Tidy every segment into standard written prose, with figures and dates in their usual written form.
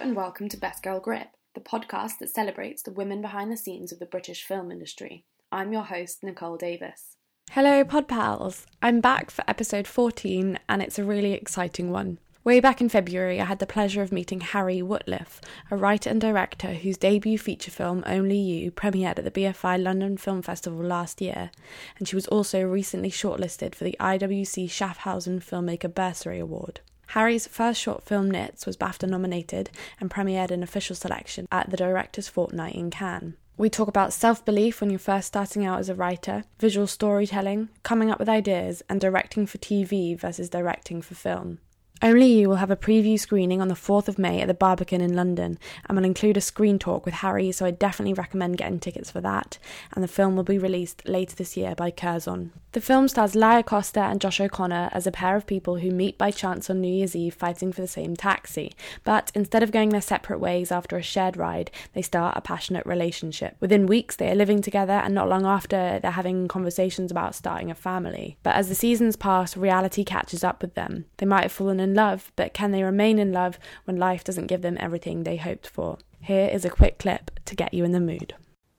and welcome to Best Girl Grip, the podcast that celebrates the women behind the scenes of the British film industry. I'm your host, Nicole Davis. Hello, Pod Pals. I'm back for episode 14, and it's a really exciting one. Way back in February, I had the pleasure of meeting Harry Wootliff, a writer and director whose debut feature film, Only You, premiered at the BFI London Film Festival last year, and she was also recently shortlisted for the IWC Schaffhausen Filmmaker Bursary Award. Harry's first short film, Knits, was BAFTA nominated and premiered in official selection at the Directors' Fortnight in Cannes. We talk about self-belief when you're first starting out as a writer, visual storytelling, coming up with ideas, and directing for TV versus directing for film. Only You will have a preview screening on the 4th of May at the Barbican in London and will include a screen talk with Harry, so I definitely recommend getting tickets for that, and the film will be released later this year by Curzon. The film stars Laia Costa and Josh O'Connor as a pair of people who meet by chance on New Year's Eve fighting for the same taxi, but instead of going their separate ways after a shared ride, they start a passionate relationship. Within weeks they are living together, and not long after they're having conversations about starting a family. But as the seasons pass, reality catches up with them. They might have fallen in love, but can they remain in love when life doesn't give them everything they hoped for? Here is a quick clip to get you in the mood.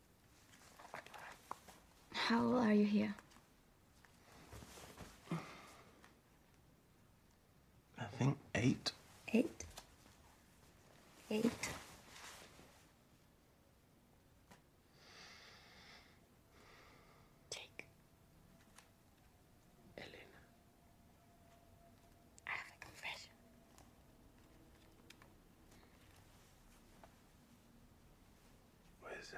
How old are you here? I think 8. 8? 8? Take. Elena. I have a confession. What is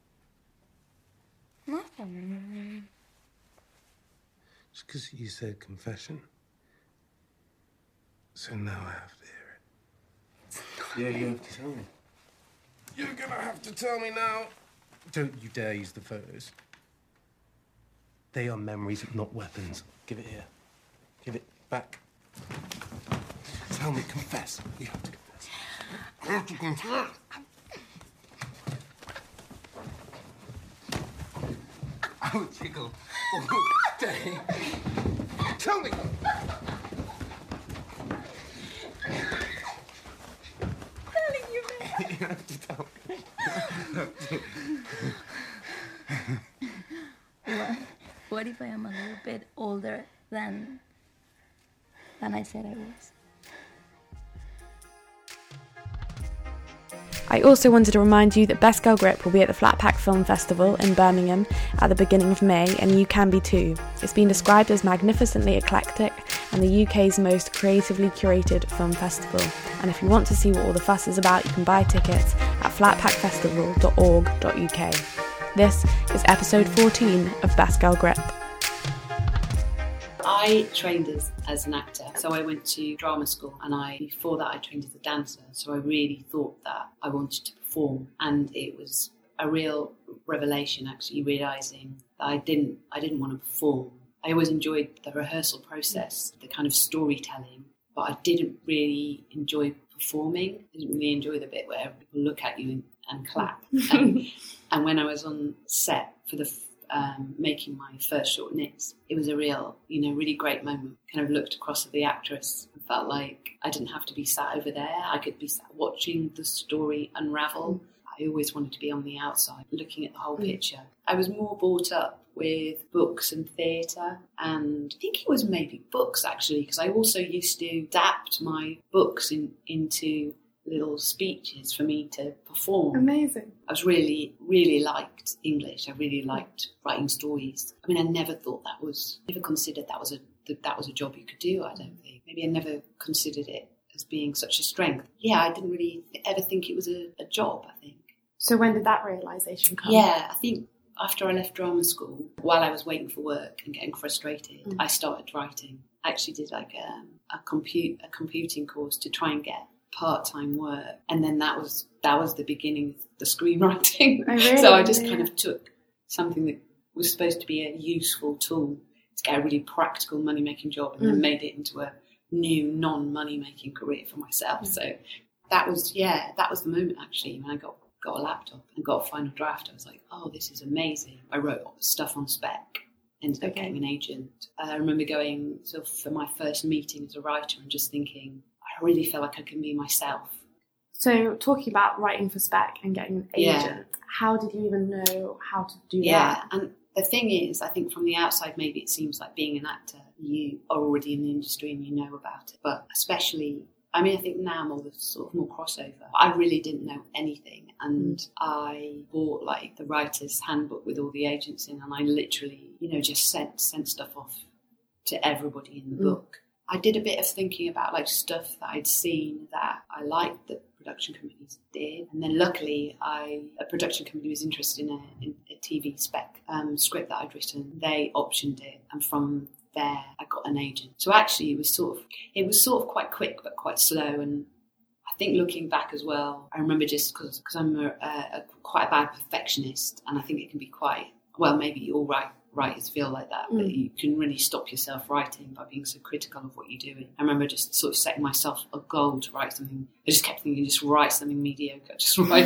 it? Nothing. Just because you said confession. So now I have to hear it. Yeah, you have to tell me. You're gonna have to tell me now. Don't you dare use the photos. They are memories, not weapons. Give it here. Give it back. Tell me, confess. You have to confess. You have to confess. I would jiggle all day. Tell me. You have to tell me. What if I am a little bit older than I said I was? I also wanted to remind you that Best Girl Grip will be at the Flatpack Film Festival in Birmingham at the beginning of May, and you can be too. It's been described as magnificently eclectic and the UK's most creatively curated film festival. And if you want to see what all the fuss is about, you can buy tickets at flatpackfestival.org.uk. This is episode 14 of Best Girl Grip. I trained as an actor, so I went to drama school, and before that I trained as a dancer, so I really thought that I wanted to perform, and it was a real revelation actually realising that I didn't want to perform. I always enjoyed the rehearsal process, the kind of storytelling, but I didn't really enjoy performing. I didn't really enjoy the bit where people look at you and clap. And when I was on set for the making my first short, Knits, it was a real, really great moment. Kind of looked across at the actress and felt like I didn't have to be sat over there. I could be sat watching the story unravel. I always wanted to be on the outside, looking at the whole picture. I was more brought up with books and theatre, and I think it was maybe books actually, because I also used to adapt my books into little speeches for me to perform. Amazing. I was really, really liked English. I really liked writing stories. I mean, I never considered that was a job you could do, I don't think. Maybe I never considered it as being such a strength. Yeah, I didn't really ever think it was a job, I think. So when did that realisation come? Yeah, I think after I left drama school, while I was waiting for work and getting frustrated, I started writing. I actually did like a computing course to try and get part-time work, and then that was the beginning of the screenwriting. Oh, really? So I just kind of took something that was supposed to be a useful tool to get a really practical money-making job, and then made it into a new non-money-making career for myself. So that was the moment actually when I got a laptop and got a final draft. I was like, oh, this is amazing. I wrote stuff on spec, ended up getting an agent. I remember going for my first meeting as a writer and just thinking, I really feel like I can be myself. So talking about writing for spec and getting an agent, how did you even know how to do that? Yeah, and the thing is, I think from the outside, maybe it seems like being an actor, you are already in the industry and you know about it. But especially, I mean, I think now there's sort of more crossover. I really didn't know anything. And I bought like the writer's handbook with all the agents in, and I literally, just sent stuff off to everybody in the book. I did a bit of thinking about like stuff that I'd seen that I liked that production companies did, and then luckily a production company was interested in a TV spec script that I'd written. They optioned it, and from there I got an agent. So actually it was sort of quite quick but quite slow. And I think looking back as well, I remember just because I'm quite a bad perfectionist, and I think it can be quite, well, maybe all writers feel like that, but you can really stop yourself writing by being so critical of what you're doing. I remember just sort of setting myself a goal to write something. I just kept thinking, just write something mediocre,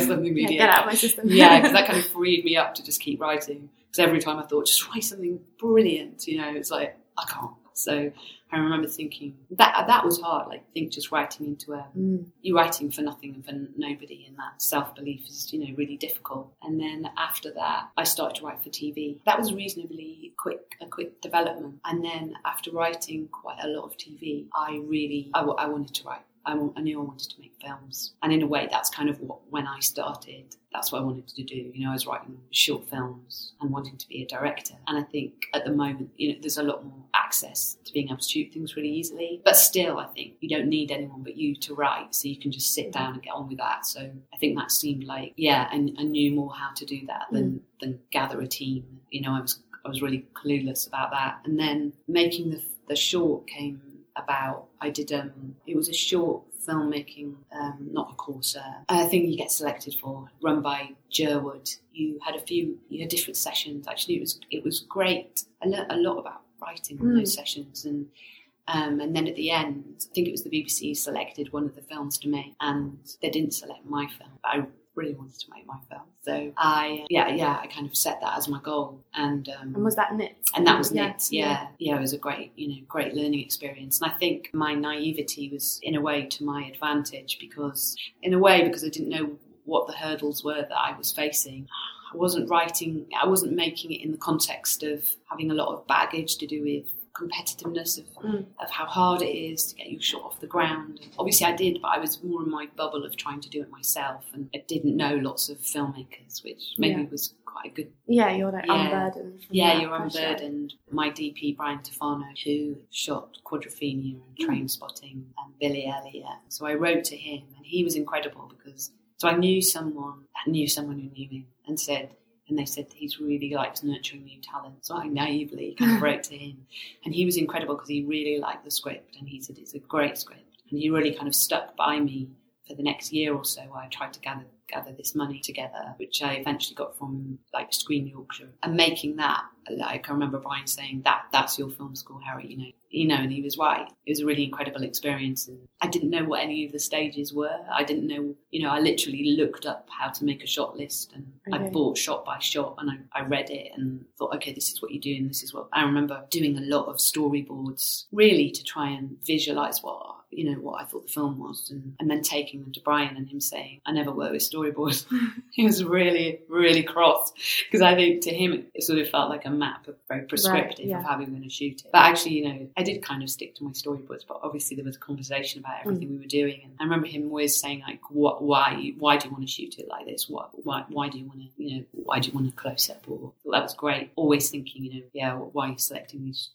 Get out of my system. Yeah, because that kind of freed me up to just keep writing. Because every time I thought, just write something brilliant, it's like, I can't. So I remember thinking that was hard. Like, just writing into you writing for nothing and for nobody, and that self-belief is, really difficult. And then after that, I started to write for TV. That was reasonably a quick development. And then after writing quite a lot of TV, I wanted to write. I knew I wanted to make films. And in a way, that's kind of when I started, that's what I wanted to do. I was writing short films and wanting to be a director. And I think at the moment, there's a lot more access to being able to shoot things really easily. But still, I think you don't need anyone but you to write. So you can just sit down and get on with that. So I think that seemed like, I knew more how to do that than gather a team. I was really clueless about that. And then making the short came about. I did it was a short filmmaking, not a course, a thing you get selected for, run by Jerwood. You had different sessions. Actually, it was great. I learnt a lot about writing on those sessions, and then at the end, I think it was the BBC selected one of the films to make, and they didn't select my film, but I really wanted to make my film. So I kind of set that as my goal. And was that Nits? And that was Nits, yeah. It was a great learning experience. And I think my naivety was in a way to my advantage because I didn't know what the hurdles were that I was facing. I wasn't making it in the context of having a lot of baggage to do with competitiveness of how hard it is to get your shot off the ground. Obviously I did, but I was more in my bubble of trying to do it myself, and I didn't know lots of filmmakers, which maybe was quite a good... Yeah, you're like unburdened. Yeah, you're unburdened. My DP, Brian Tofano, who shot Quadrophenia and Train Spotting and Billy Elliot. So I wrote to him, and he was incredible because... So I knew someone who knew him and they said he's really likes nurturing new talent. So I naively kind of wrote to him. And he was incredible because he really liked the script. And he said it's a great script. And he really kind of stuck by me for the next year or so. I tried to gather this money together, which I eventually got from like Screen Yorkshire. And making that, like I remember Brian saying, that's your film school, Harry, and he was right. It was a really incredible experience. And I didn't know what any of the stages were. I didn't know, I literally looked up how to make a shot list, and I bought shot by shot, and I read it and thought, okay, this is what you do, and this is what... I remember doing a lot of storyboards really to try and visualise what I thought the film was, and then taking them to Brian and him saying, I never work with storyboards. He was really, really cross, because I think to him it sort of felt like a map, very prescriptive of how we were going to shoot it. But actually, I did kind of stick to my storyboards, but obviously there was a conversation about everything we were doing. And I remember him always saying, like, why do you want to shoot it like this? Why do you want to, why do you want a close-up? Or that was great. Always thinking, why are you selecting these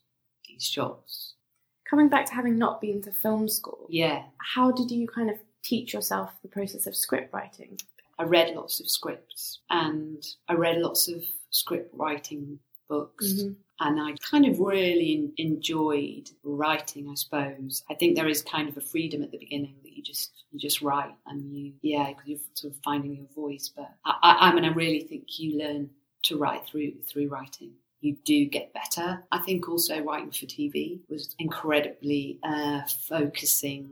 shots? Coming back to having not been to film school, how did you kind of teach yourself the process of script writing? I read lots of scripts, and I read lots of script writing books, and I kind of really enjoyed writing, I suppose. I think there is kind of a freedom at the beginning that you just write, and because you're sort of finding your voice. But I really think you learn to write through writing. You do get better. I think also writing for TV was incredibly focuses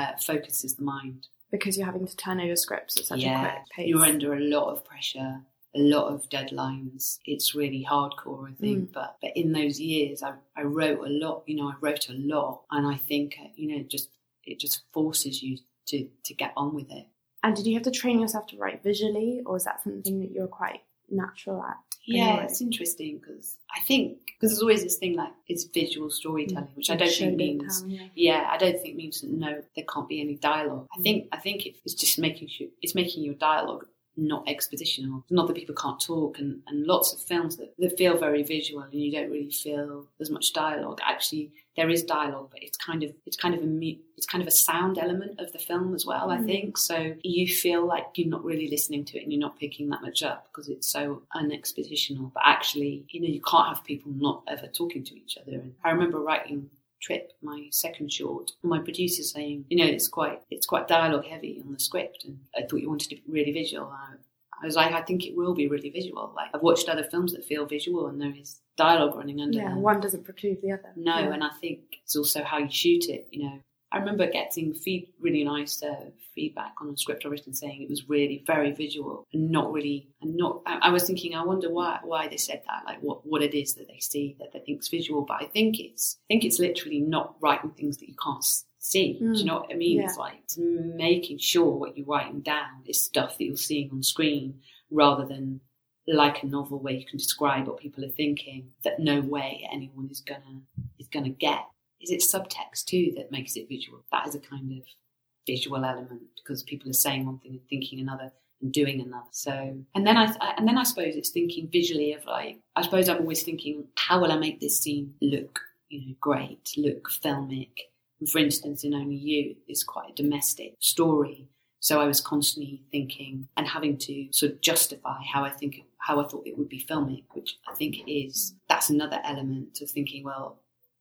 the mind. Because you're having to turn over scripts at such a quick pace. You're under a lot of pressure, a lot of deadlines. It's really hardcore, I think. But in those years, I wrote a lot. And I think it just forces you to get on with it. And did you have to train yourself to write visually, or is that something that you're quite natural at? Yeah, anyway? it's interesting because I think there's always this thing like it's visual storytelling, which I don't think means I don't think means that no, there can't be any dialogue. I think it's just making your dialogue not expositional. Not that people can't talk, and lots of films that feel very visual and you don't really feel there's much dialogue. Actually, there is dialogue, but it's kind of a sound element of the film as well. I think so. You feel like you're not really listening to it and you're not picking that much up because it's so unexpositional. But actually, you can't have people not ever talking to each other. And I remember writing Trip, my second short, my producer saying, it's quite dialogue heavy on the script, and I thought you wanted to be really visual. I was like, I think it will be really visual. Like, I've watched other films that feel visual and there is dialogue running under them. One doesn't preclude the other. No, and I think it's also how you shoot it, I remember getting really nice feedback on a script I've written saying it was really very visual and I was thinking, I wonder why they said that, like what it is that they see that they think's visual. But I think it's literally not writing things that you can't see. Do you know what I mean? Yeah. It's like it's making sure what you're writing down is stuff that you're seeing on screen rather than like a novel where you can describe what people are thinking that no way anyone is gonna get. Is it subtext too that makes it visual? That is a kind of visual element because people are saying one thing and thinking another and doing another. So, and then I suppose it's thinking visually of like, I suppose I'm always thinking, how will I make this scene look, great, look filmic? And for instance, in Only You, it's quite a domestic story. So I was constantly thinking and having to sort of justify how I thought it would be filmic, which I think it is. That's another element of thinking, well,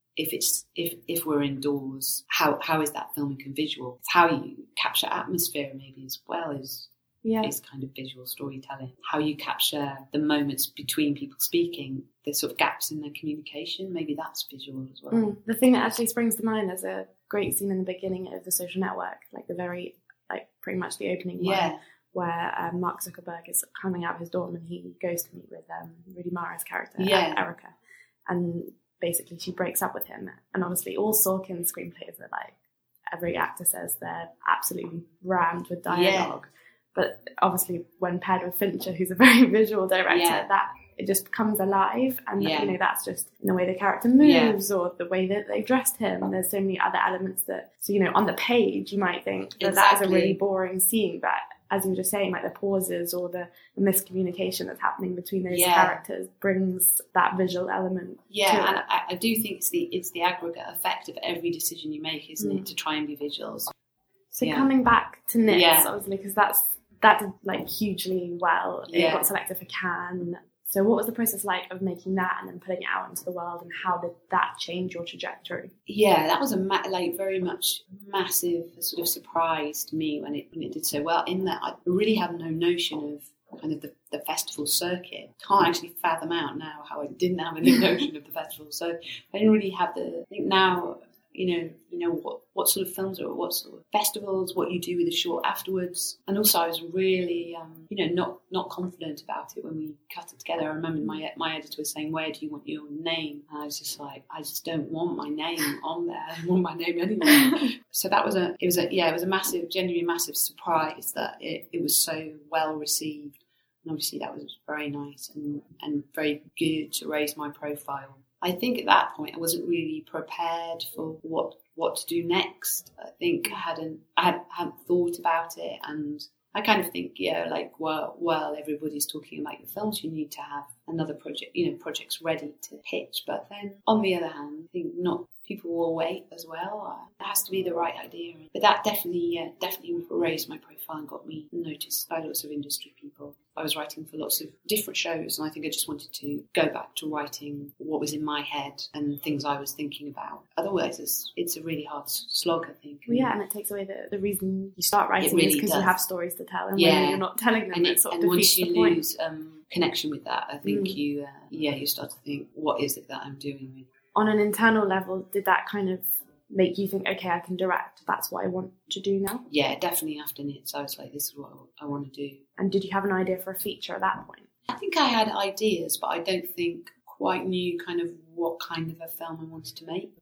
if we're indoors, how is that filmic and visual? It's how you capture atmosphere maybe as well is kind of visual storytelling. How you capture the moments between people speaking, the sort of gaps in their communication, maybe that's visual as well. The thing that actually springs to mind is a great scene in the beginning of The Social Network, like pretty much the opening one, where Mark Zuckerberg is coming out of his dorm and he goes to meet with Rooney Mara's character, Erica, and basically she breaks up with him. And honestly, all Sorkin screenplays are like, every actor says they're absolutely rammed with dialogue. But obviously when paired with Fincher, who's a very visual director, that it just comes alive. And that's just the way the character moves or the way that they dressed him. And there's so many other elements that, so on the page you might think that is a really boring scene, but as you were just saying, like the pauses or the miscommunication that's happening between those characters brings that visual element. Yeah, and I do think it's the aggregate effect of every decision you make, isn't it, to try and be visual. So coming back to Nix, obviously, because that did like hugely well. It got selected for Cannes. So what was the process like of making that and then putting it out into the world, and how did that change your trajectory? Yeah, that was a very much massive sort of surprise to me when it did so well, in that I really have no notion of kind of the festival circuit. Can't actually fathom out now how I didn't have any notion of the festival circuit. I didn't really have I think now, what sort of films or what sort of festivals, what you do with a short afterwards. And also I was really, not confident about it when we cut it together. I remember my editor was saying, where do you want your name? And I was just like, I just don't want my name on there. I want my name anywhere. So it was a massive, genuinely massive surprise that it was so well received. And obviously that was very nice and very good to raise my profile. I think at that point I wasn't really prepared for what to do next. I think I hadn't thought about it, and I kind of think, well, everybody's talking about your films, you need to have another project, projects ready to pitch. But then on the other hand, I think not people will wait as well. It has to be the right idea. But that definitely raised my profile and got me noticed by lots of industry people. I was writing for lots of different shows, and I think I just wanted to go back to writing what was in my head and things I was thinking about. Otherwise, it's a really hard slog, I think. Well, and it takes away the reason you start writing really is because you have stories to tell, and when you're not telling them, it sort of defeats the point. And once you lose connection with that, I think you start to think, what is it that I'm doing? On an internal level, did that kind of make you think, okay, I can direct, that's what I want to do now? Yeah, definitely after Nits, I was like, this is what I want to do. And did you have an idea for a feature at that point? I think I had ideas, but I don't think quite knew kind of what kind of a film I wanted to make.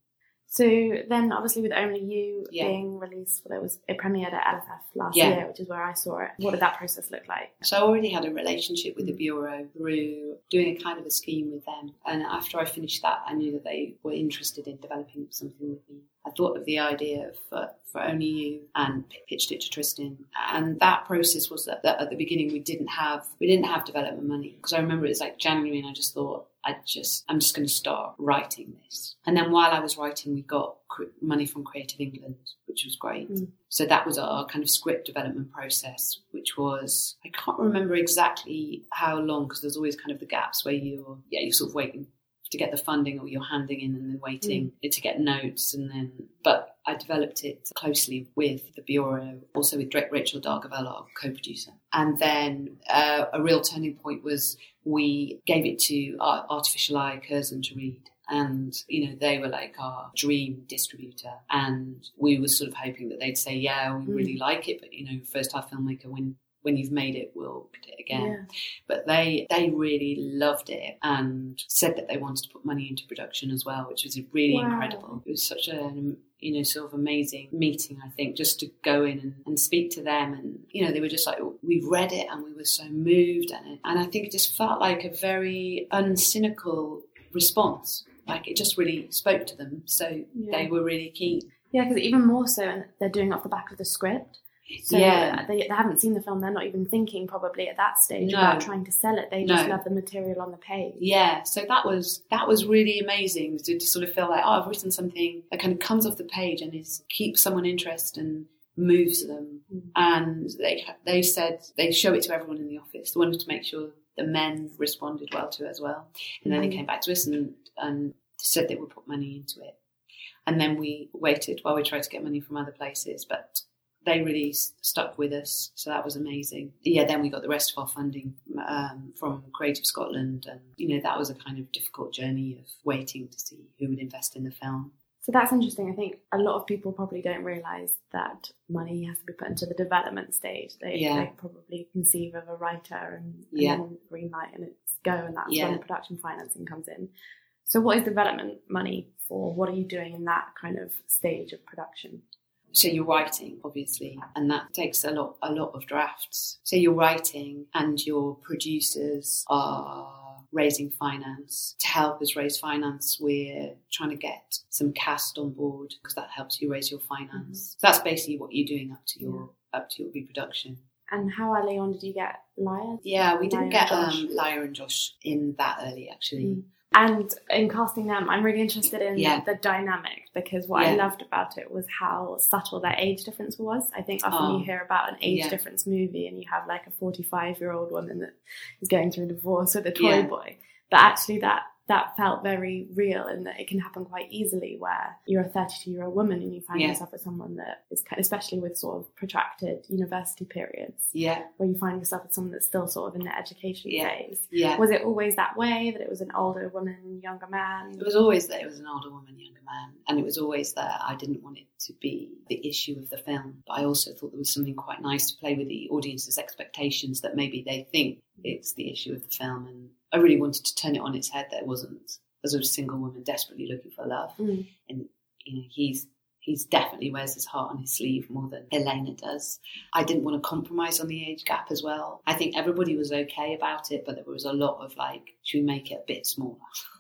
So then, obviously, with Only You being released, it premiered at LFF last year, which is where I saw it. What did that process look like? So I already had a relationship with the Bureau through doing a kind of a scheme with them. And after I finished that, I knew that they were interested in developing something with me. I thought of the idea for Only You and pitched it to Tristan. And that process was that at the beginning we didn't have development money. Because I remember it was like January and I just thought, I'm just going to start writing this. And then while I was writing, we got money from Creative England, which was great. So that was our kind of script development process, which was, I can't remember exactly how long, because there's always kind of the gaps where you're sort of waiting to get the funding, or you're handing in and then waiting to get notes. But I developed it closely with the Bureau, also with Rachel Dargavel, our co-producer. And then a real turning point was we gave it to Artificial Eye, Curzon, to read. And, they were like our dream distributor. And we were sort of hoping that they'd say, yeah, we really like it. But, first time filmmaker, when you've made it, we'll put it again. Yeah. But they really loved it and said that they wanted to put money into production as well, which was really incredible. It was such a sort of amazing meeting, I think, just to go in and speak to them. And, they were just like, we read it and we were so moved. And I think it just felt like a very uncynical response. Like it just really spoke to them. So they were really keen. Yeah, because even more so, they're doing it off the back of the script. So they haven't seen the film. They're not even thinking probably at that stage about trying to sell it. They just love the material on the page. Yeah, so that was really amazing to sort of feel like, I've written something that kind of comes off the page and keeps someone interested and moves them. And they said they show it to everyone in the office. They wanted to make sure the men responded well to it as well. And then they came back to us and said they would put money into it. And then we waited while we tried to get money from other places, but they really stuck with us, so that was amazing. Yeah, then we got the rest of our funding from Creative Scotland, and that was a kind of difficult journey of waiting to see who would invest in the film. So that's interesting. I think a lot of people probably don't realise that money has to be put into the development stage. They probably conceive of a writer and then green light and it's go, and that's when the production financing comes in. So what is development money for? What are you doing in that kind of stage of production? So you're writing, obviously, and that takes a lot of drafts. So you're writing and your producers are raising finance. To help us raise finance, we're trying to get some cast on board because that helps you raise your finance. So that's basically what you're doing up to your reproduction. And how early on did you get Lyra? Yeah, we didn't get Lyra and Josh in that early, actually. And in casting them, I'm really interested in the dynamic, because what I loved about it was how subtle their age difference was. I think often you hear about an age difference movie and you have like a 45-year-old woman that is going through a divorce with a toy boy. But actually that felt very real, in that it can happen quite easily, where you're a 32-year-old woman and you find yourself with someone that is, especially with sort of protracted university periods, where you find yourself with someone that's still sort of in the education phase. Was it always that way, that it was an older woman, younger man? It was always that it was an older woman, younger man, and it was always that I didn't want it to be the issue of the film, but I also thought there was something quite nice to play with the audience's expectations, that maybe they think it's the issue of the film. And I really wanted to turn it on its head, that it wasn't a sort of single woman desperately looking for love. And he's definitely wears his heart on his sleeve more than Helena does. I didn't want to compromise on the age gap as well. I think everybody was okay about it, but there was a lot of like, should we make it a bit smaller?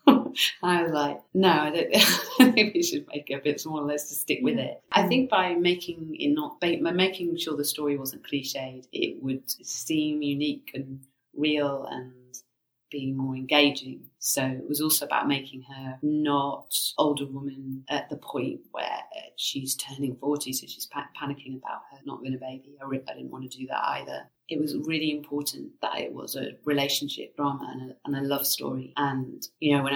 I was like, no, I don't think we should make it a bit smaller. Let's just stick with it. I think by making sure the story wasn't cliched, it would seem unique and real and be more engaging. So it was also about making her not older woman at the point where she's turning 40, so she's panicking about her not having a baby. I didn't want to do that either. It was really important that it was a relationship drama and a love story. And when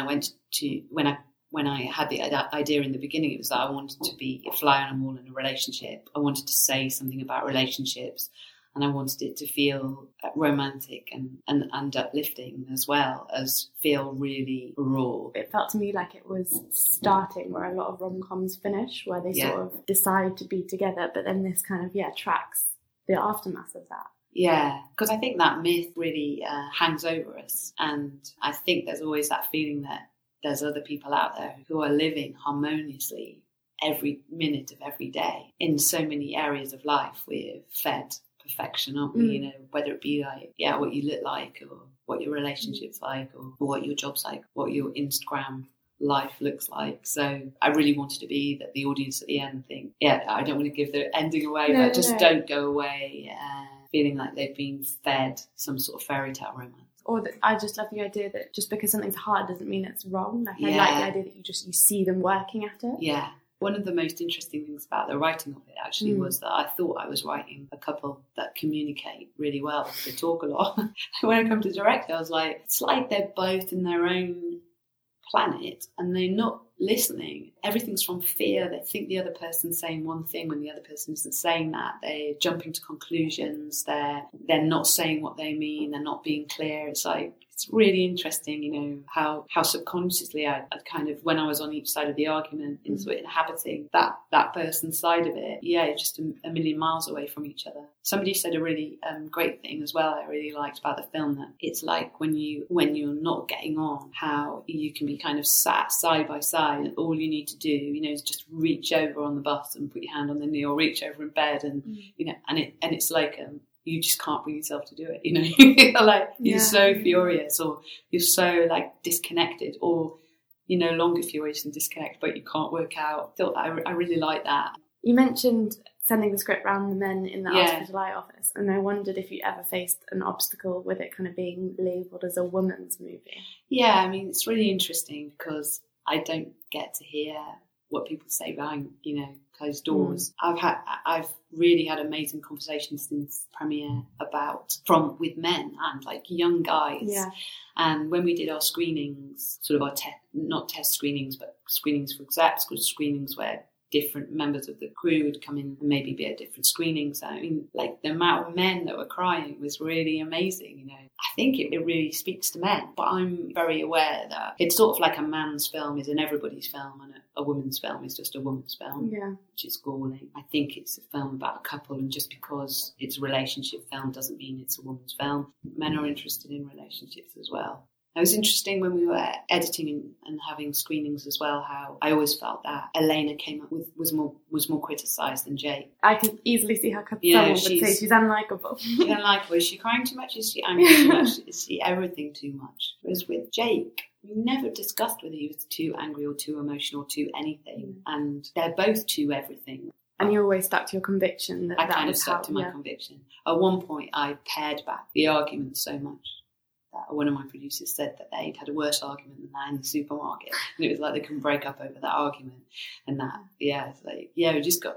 I had the idea in the beginning, it was that I wanted to be a fly on a wall in a relationship. I wanted to say something about relationships. And I wanted it to feel romantic and uplifting, as well as feel really raw. It felt to me like it was starting where a lot of rom-coms finish, where they sort of decide to be together, but then this kind of, tracks the aftermath of that. Yeah, because I think that myth really hangs over us. And I think there's always that feeling that there's other people out there who are living harmoniously every minute of every day. In so many areas of life, we're fed perfection, aren't we? You know, whether it be like, what you look like, or what your relationship's like, or what your job's like, what your Instagram life looks like. So I really wanted to be that the audience at the end think, I don't want to give the ending away, but just don't go away feeling like they've been fed some sort of fairy tale romance. Or that I just love the idea that just because something's hard doesn't mean it's wrong. Like, I like the idea that you see them working at it. Yeah. One of the most interesting things about the writing of it actually was that I thought I was writing a couple that communicate really well. They talk a lot. When I come to direct, I was like, it's like they're both in their own planet and they're not listening. Everything's from fear. They think the other person's saying one thing when the other person isn't saying that. They're jumping to conclusions. They're not saying what they mean. They're not being clear. It's like, it's really interesting, you know, how subconsciously I kind of, when I was on each side of the argument, inhabiting that person's side of it, just a million miles away from each other. Somebody said a really great thing as well I really liked about the film, that it's like when you're not getting on, how you can be kind of sat side by side and all you need to do, you know, is just reach over on the bus and put your hand on the knee, or reach over in bed and, you know, and it's like, you just can't bring yourself to do it, you know. Like, you're so furious, or you're so like disconnected, or you're no longer furious and disconnected, but you can't work out. I really like that. You mentioned sending the script round the men in the Ask for July office, and I wondered if you ever faced an obstacle with it kind of being labelled as a woman's movie. Yeah, I mean, it's really interesting because I don't get to hear what people say behind, you know, closed doors. I've really had amazing conversations since premiere with men and like young guys. Yeah. And when we did our screenings, sort of our not test screenings, but screenings for execs, because screenings where different members of the crew would come in and maybe be at different screenings. I mean, like, the amount of men that were crying was really amazing, you know. I think it really speaks to men, but I'm very aware that it's sort of like a man's film is an everybody's film and a woman's film is just a woman's film, which is galling. I think it's a film about a couple, and just because it's a relationship film doesn't mean it's a woman's film. Men are interested in relationships as well. It was interesting when we were editing and having screenings as well, how I always felt that Elena came up with was more criticised than Jake. I could easily see how someone would say she's unlikable. She's unlikable. Is she crying too much? Is she angry too much? Is she everything too much? Whereas with Jake, we never discussed whether he was too angry or too emotional or too anything. And they're both too everything. And you always stuck to your conviction. I kind of stuck to my conviction. At one point, I pared back the argument so much. One of my producers said that they'd had a worse argument than that in the supermarket, and it was like they couldn't break up over that argument. And that, it's like, we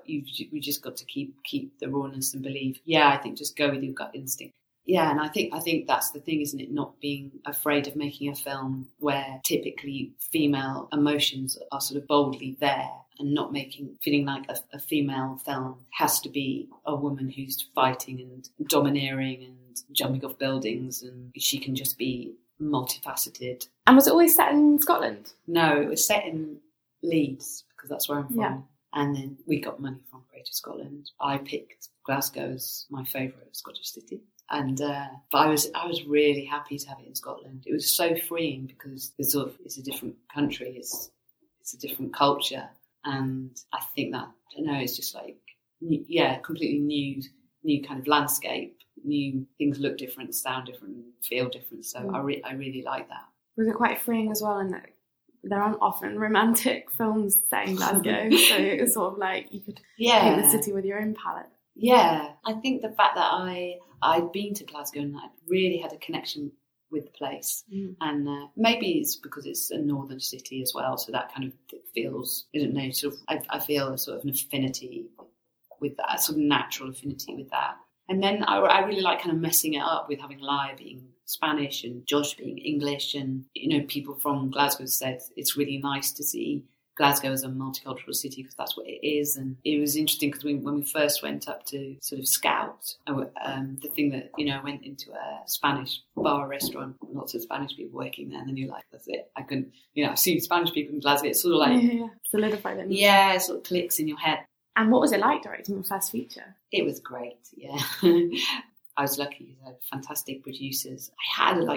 just got to keep the rawness and believe. I think just go with your gut instinct. And I think that's the thing, isn't it? Not being afraid of making a film where typically female emotions are sort of boldly there, and not feeling like a female film has to be a woman who's fighting and domineering and jumping off buildings, and she can just be multifaceted. And was it always set in Scotland? No, it was set in Leeds, because that's where I'm from. Yeah. And then we got money from Greater Scotland. I picked Glasgow as my favourite Scottish city. And but I was really happy to have it in Scotland. It was so freeing because it's a different country, it's a different culture, and I think that, I don't know, it's just like completely new kind of landscape. New things look different, sound different, feel different. So I really like that. Was it quite freeing as well in that there aren't often romantic films set in Glasgow, so it was sort of like you could paint the city with your own palette. Yeah, I think the fact that I'd been to Glasgow and I really had a connection with the place, and maybe it's because it's a northern city as well, so that kind of feels, I don't know, sort of I feel a sort of an affinity with that, sort of natural affinity with that. And then I really like kind of messing it up with having Laia being Spanish and Josh being English. And, you know, people from Glasgow said it's really nice to see Glasgow as a multicultural city because that's what it is. And it was interesting because when we first went up to sort of scout, the thing that, you know, I went into a Spanish bar restaurant, lots of Spanish people working there. And then you're like, that's it. I can, you know, I've seen Spanish people in Glasgow. It's sort of like... solidify them. Yeah, it sort of clicks in your head. And what was it like directing your first feature? It was great, yeah. I was lucky. I had fantastic producers. I had like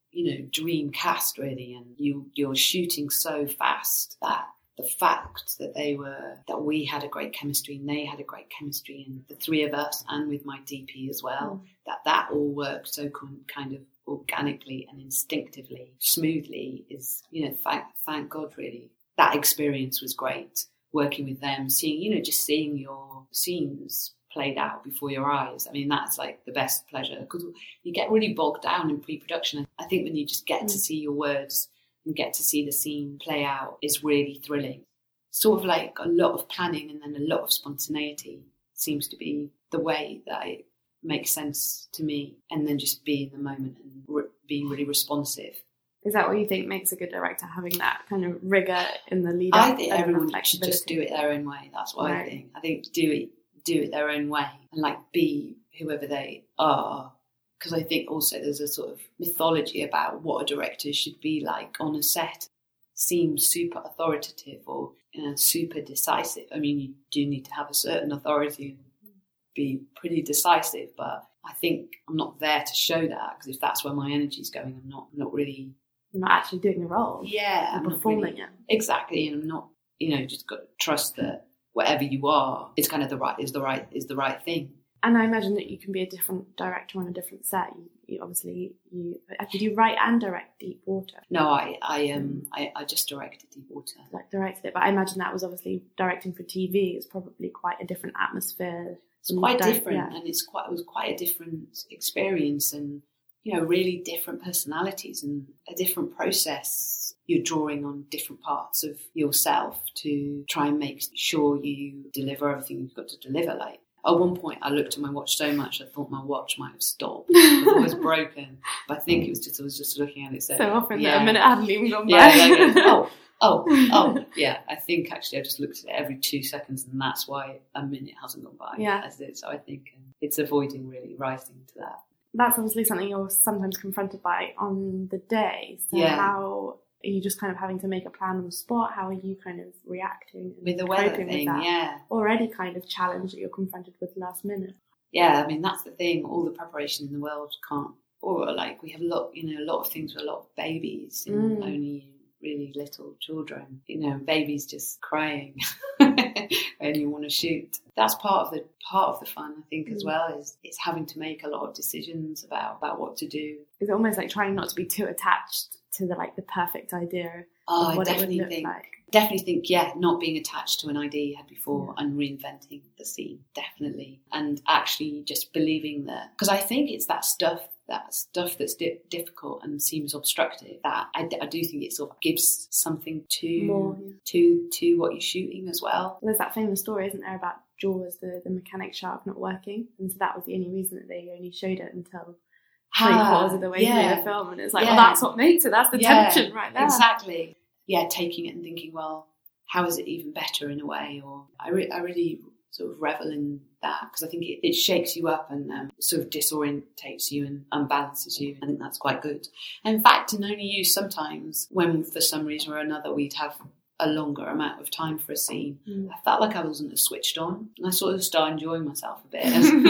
dream cast really, and you're shooting so fast that the fact that we had a great chemistry and they had a great chemistry, and the three of us, and with my DP as well, that all worked so kind of organically and instinctively, smoothly, is, thank God really. That experience was great, working with them, seeing your scenes played out before your eyes. I mean, that's like the best pleasure, because you get really bogged down in pre-production. I think when you just get to see your words and get to see the scene play out is really thrilling. Sort of like a lot of planning and then a lot of spontaneity seems to be the way that it makes sense to me, and then just be in the moment and be really responsive. Is that what you think makes a good director, having that kind of rigour in the lead up? I think everyone should just do it their own way. That's what I think. I think do it their own way, and like be whoever they are. Because I think also there's a sort of mythology about what a director should be like on a set. Seems super authoritative or super decisive. I mean, you do need to have a certain authority and be pretty decisive, but I think I'm not there to show that, because if that's where my energy's going, I'm not really. You're not actually doing the role. Yeah, I'm performing it. Exactly, and I'm not. Just got to trust that whatever you are is kind of the right thing. And I imagine that you can be a different director on a different set. You obviously did you write and direct Deep Water? No, I just directed Deep Water. Directed it, but I imagine that was obviously directing for TV. It's probably quite a different atmosphere. It's quite different, and it was quite a different experience, and really different personalities and a different process. You're drawing on different parts of yourself to try and make sure you deliver everything you've got to deliver. Like, at one point, I looked at my watch so much, I thought my watch might have stopped. It was broken. But I think I was just looking at it. So often that a minute hadn't even gone by. Yeah, oh. Yeah, I think actually I just looked at it every 2 seconds, and that's why a minute hasn't gone by. Yeah. So I think it's avoiding really rising to that. That's obviously something you're sometimes confronted by on the day. So how are you just kind of having to make a plan on the spot? How are you kind of reacting with the weather thing? Yeah, already kind of challenge that you're confronted with last minute. Yeah, I mean that's the thing. All the preparation in the world can't, or like we have a lot of things with a lot of babies and only really little children. Babies just crying when you want to shoot. That's part of the fun, I think, as well. Is having to make a lot of decisions about what to do. Is it almost like trying not to be too attached to the perfect idea of what it would look like? Definitely think, not being attached to an idea you had before and reinventing the scene, definitely. And actually just believing that, because I think it's that stuff that's difficult and seems obstructive, that I do think it sort of gives something to what you're shooting as well. There's that famous story, isn't there, about Jaws, the mechanic shark not working, and so that was the only reason that they only showed it until 3/4 of the way through the film, and it's like, well, that's what makes it. That's the tension right there. Exactly. Yeah, taking it and thinking, well, how is it even better in a way? Or I really sort of revel in that, because I think it shakes you up and sort of disorientates you and unbalances you. I think that's quite good. And in fact, in Only You, sometimes when for some reason or another we'd have a longer amount of time for a scene, I felt like I wasn't as switched on, and I sort of started enjoying myself a bit.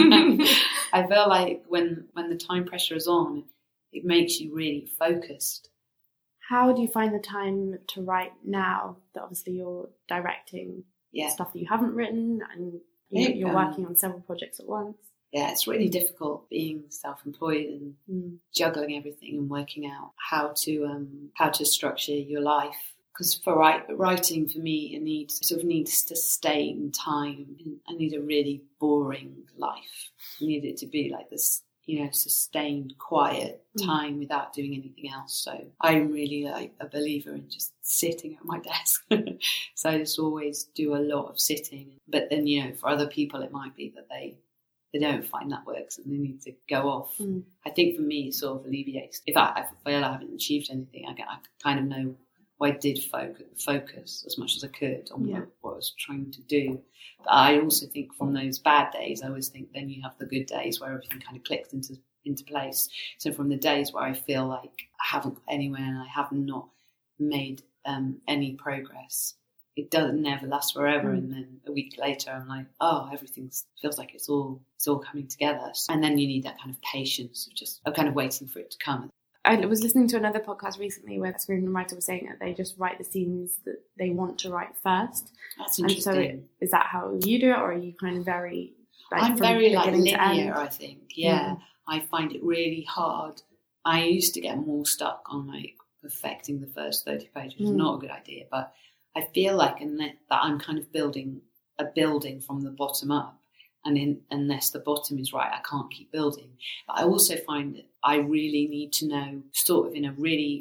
I feel like when the time pressure is on, it makes you really focused. How do you find the time to write now that obviously you're directing stuff that you haven't written, and you're working on several projects at once? Yeah, it's really difficult being self-employed and juggling everything and working out how to structure your life. Because for writing, for me, it needs to stay in time. I need a really boring life. I need it to be like this, sustained, quiet time without doing anything else. So I'm really like a believer in just sitting at my desk. So I just always do a lot of sitting. But then, for other people, it might be that they don't find that works and they need to go off. I think for me, it sort of alleviates. If I feel I haven't achieved anything, I kind of know. I did focus as much as I could on what I was trying to do. But I also think from those bad days, I always think then you have the good days where everything kind of clicks into place. So from the days where I feel like I haven't got anywhere and I have not made any progress, it never lasts forever. And then a week later, I'm like, everything feels like it's all coming together. And then you need that kind of patience of kind of waiting for it to come. I was listening to another podcast recently where a screenwriter was saying that they just write the scenes that they want to write first. That's interesting. And so is that how you do it, or are you kind of very... I'm very linear, I think. Yeah. I find it really hard. I used to get more stuck on perfecting the first 30 pages. It's not a good idea, but I feel like that I'm kind of building a building from the bottom up. And unless the bottom is right, I can't keep building. But I also find that I really need to know, sort of in a really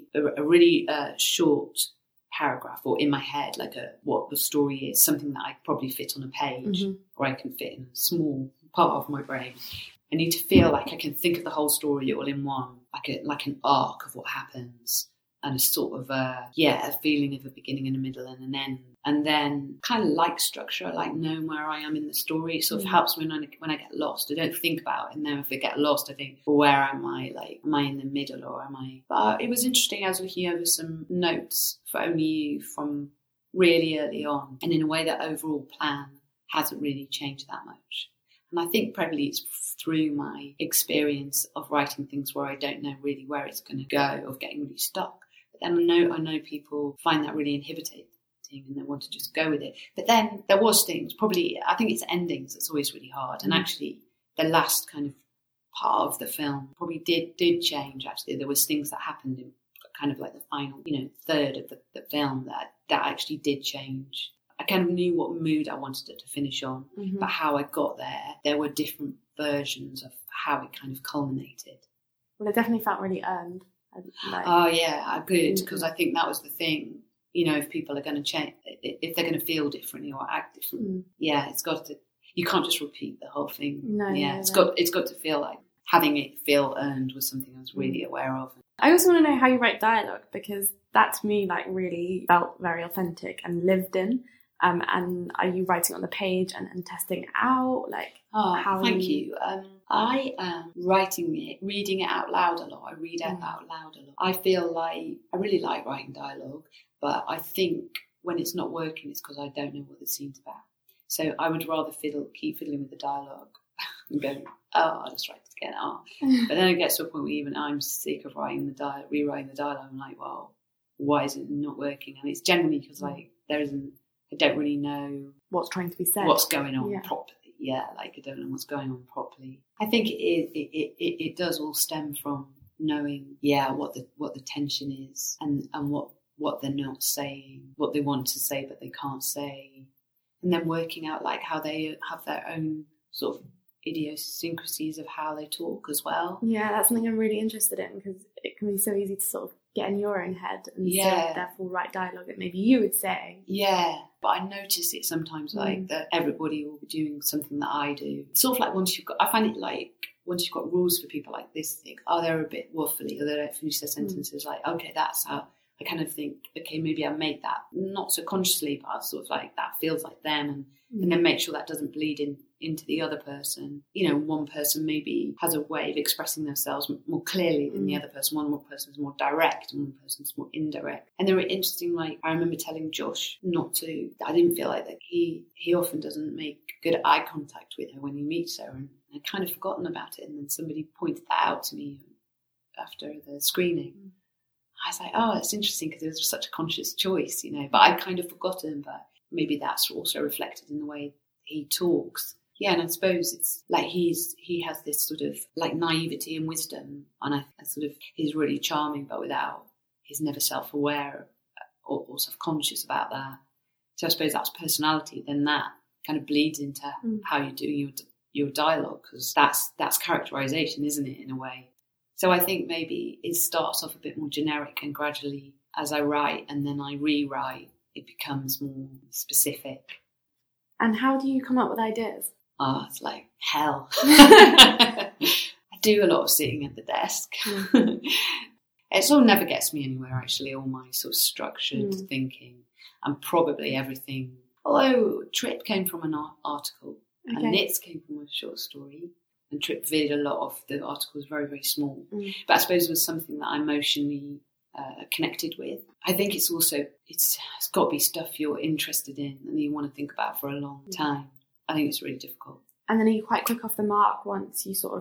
short paragraph, or in my head, what the story is, something that I probably fit on a page, or I can fit in a small part of my brain. I need to feel like I can think of the whole story all in one, like an arc of what happens, and a sort of a feeling of a beginning and a middle and an end. And then kind of like structure, I like knowing where I am in the story. It sort of helps me when I get lost. I don't think about it. And then if I get lost, I think, well, where am I? Am I in the middle, or am I... But it was interesting. I was looking over some notes for Only You from really early on. And in a way, that overall plan hasn't really changed that much. And I think probably it's through my experience of writing things where I don't know really where it's going to go, of getting really stuck. But then I know people find that really inhibiting, and they want to just go with it. But then there was things, probably, I think it's endings that's always really hard. And actually the last kind of part of the film probably did change. Actually, there was things that happened in kind of like the final, third of the film that actually did change. I kind of knew what mood I wanted it to finish on, but how I got there were different versions of how it kind of culminated. Well, it definitely felt really earned. Oh yeah, good, because I think that was the thing. If people are going to change, if they're going to feel differently or act differently, it's got to. You can't just repeat the whole thing. It's got to feel like having it feel earned was something I was really aware of. I also want to know how you write dialogue, because that to me really felt very authentic and lived in. And are you writing on the page and testing it out? Thank you. I am reading it out loud a lot. I read it out loud a lot. I feel like I really like writing dialogue, but I think when it's not working, it's because I don't know what the scene's about. So I would rather keep fiddling with the dialogue and go, I'll just write it again. But then it gets to a point where even I'm sick of rewriting the dialogue. I'm like, well, why is it not working? And it's generally because I don't really know what's trying to be said, what's going on properly. I don't know what's going on properly. I think it does all stem from knowing what the tension is and what they're not saying, what they want to say but they can't say, and then working out how they have their own sort of idiosyncrasies of how they talk as well. Yeah, that's something I'm really interested in, because it can be so easy to sort of get in your own head and say, therefore write dialogue that maybe you would say. Yeah, but I notice it sometimes that everybody will be doing something that I do. It's sort of like once you've got rules for people like this, think, they're a bit waffly, or they don't finish their sentences, okay, that's how I kind of think, okay, maybe I make that not so consciously, but sort of that feels like them, and then make sure that doesn't bleed into the other person. One person maybe has a way of expressing themselves more clearly than the other person. One person is more direct and one person is more indirect. And they were interesting, I remember telling Josh I didn't feel like that he often doesn't make good eye contact with her when he meets her, and I'd kind of forgotten about it, and then somebody pointed that out to me after the screening. I was like, it's interesting, because it was such a conscious choice, but I'd kind of forgotten, but maybe that's also reflected in the way he talks. Yeah, and I suppose it's he has this sort of naivety and wisdom, and I sort of, he's really charming, but he's never self-aware or self-conscious about that. So I suppose that's personality. Then that kind of bleeds into how you do your dialogue, because that's characterization, isn't it, in a way? So I think maybe it starts off a bit more generic, and gradually, as I write and then I rewrite, it becomes more specific. And how do you come up with ideas? It's like hell. I do a lot of sitting at the desk. It sort of never gets me anywhere, actually, all my sort of structured thinking, and probably everything. Although Trip came from an article, and Nits came from a short story, and Trip Vid, a lot of the article was very, very small. But I suppose it was something that I emotionally connected with. I think it's got to be stuff you're interested in and you want to think about for a long time. I think it's really difficult. And then are you quite quick off the mark once you sort of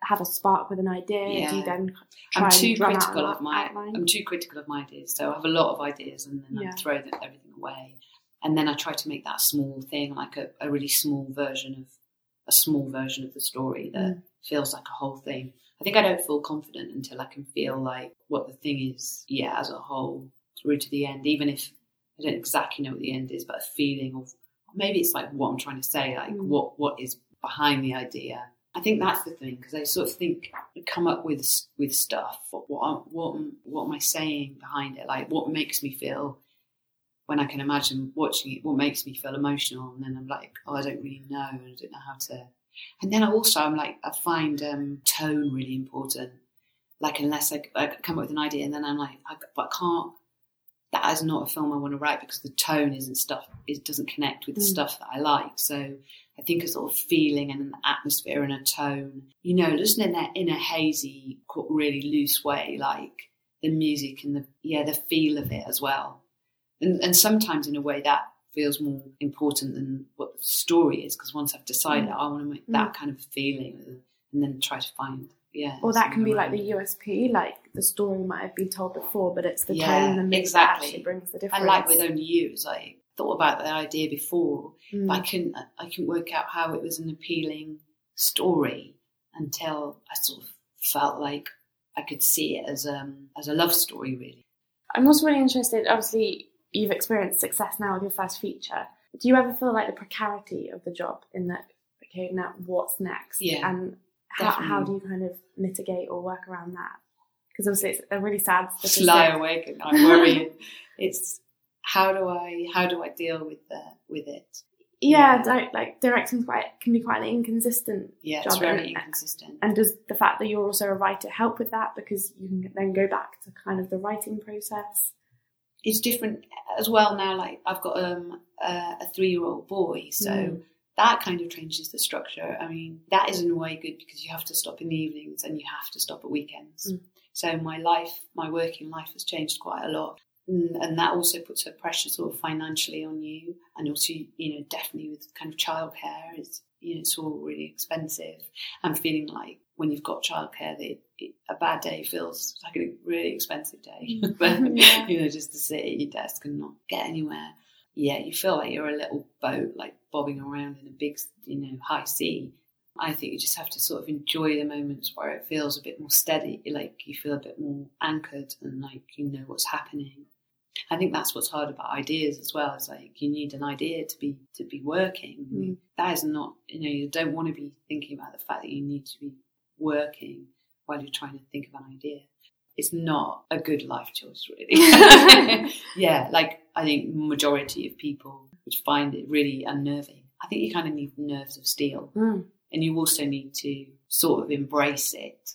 have a spark with an idea? Yeah. Do you then try I'm too and drum out critical an of my outline? I'm too critical of my ideas. So I have a lot of ideas, and then I throw everything away, and then I try to make that small thing like a really small version of the story that feels like a whole thing. I think I don't feel confident until I can feel like what the thing is, as a whole through to the end, even if I don't exactly know what the end is, but a feeling of maybe it's like what I'm trying to say, like what is behind the idea. I think that's the thing, because I sort of think come up with stuff. What am I saying behind it? Like what makes me feel when I can imagine watching it? What makes me feel emotional? And then I'm like, I don't really know, and I don't know how to. And then I find tone really important. Like unless I come up with an idea, and then I'm like, I can't. That is not a film I want to write because the tone isn't stuff. It doesn't connect with the stuff that I like. So I think a sort of feeling and an atmosphere and a tone, just in a hazy, really loose way, like the music and the feel of it as well. And sometimes in a way that feels more important than what the story is, because once I've decided I want to make that kind of feeling, and then try to find. Yeah, or that can be like the USP, like the story might have been told before, but it's the tone and music that actually brings the difference. I like with Only You, it's like I thought about the idea before, but I couldn't work out how it was an appealing story until I sort of felt like I could see it as a love story, really. I'm also really interested, obviously you've experienced success now with your first feature. Do you ever feel like the precarity of the job in that, okay, now what's next? Yeah. And how do you kind of mitigate or work around that? Because obviously it's a really sad statistic. Lie awake and I'm worried. It's how do I deal with it? Yeah, like directing can be quite an inconsistent job. It's very inconsistent. And does the fact that you're also a writer help with that, because you can then go back to kind of the writing process? It's different as well now. Like I've got a 3-year-old boy, so. That kind of changes the structure. I mean, that is in a way good because you have to stop in the evenings and you have to stop at weekends. So my working life has changed quite a lot. And that also puts a pressure sort of financially on you. And also, definitely with kind of childcare, it's all really expensive. I'm feeling like when you've got childcare, a bad day feels like a really expensive day. But, just to sit at your desk and not get anywhere. Yeah, you feel like you're a little boat, like bobbing around in a big, high sea. I think you just have to sort of enjoy the moments where it feels a bit more steady, like you feel a bit more anchored and like you know what's happening. I think that's what's hard about ideas as well. It's like you need an idea to be working. That is not, you don't want to be thinking about the fact that you need to be working while you're trying to think of an idea. It's not a good life choice, really. Yeah, like I think majority of people would find it really unnerving. I think you kind of need nerves of steel. And you also need to sort of embrace it.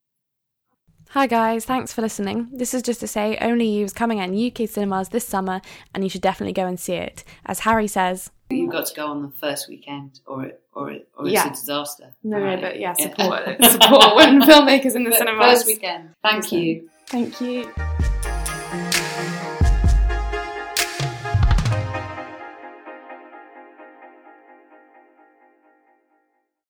Hi guys, thanks for listening. This is just to say Only You is coming out in UK cinemas this summer and you should definitely go and see it. As Harry says... You've got to go on the first weekend or it's a disaster. No, but support when filmmakers in the cinema. First weekend. Thank you. Thank you.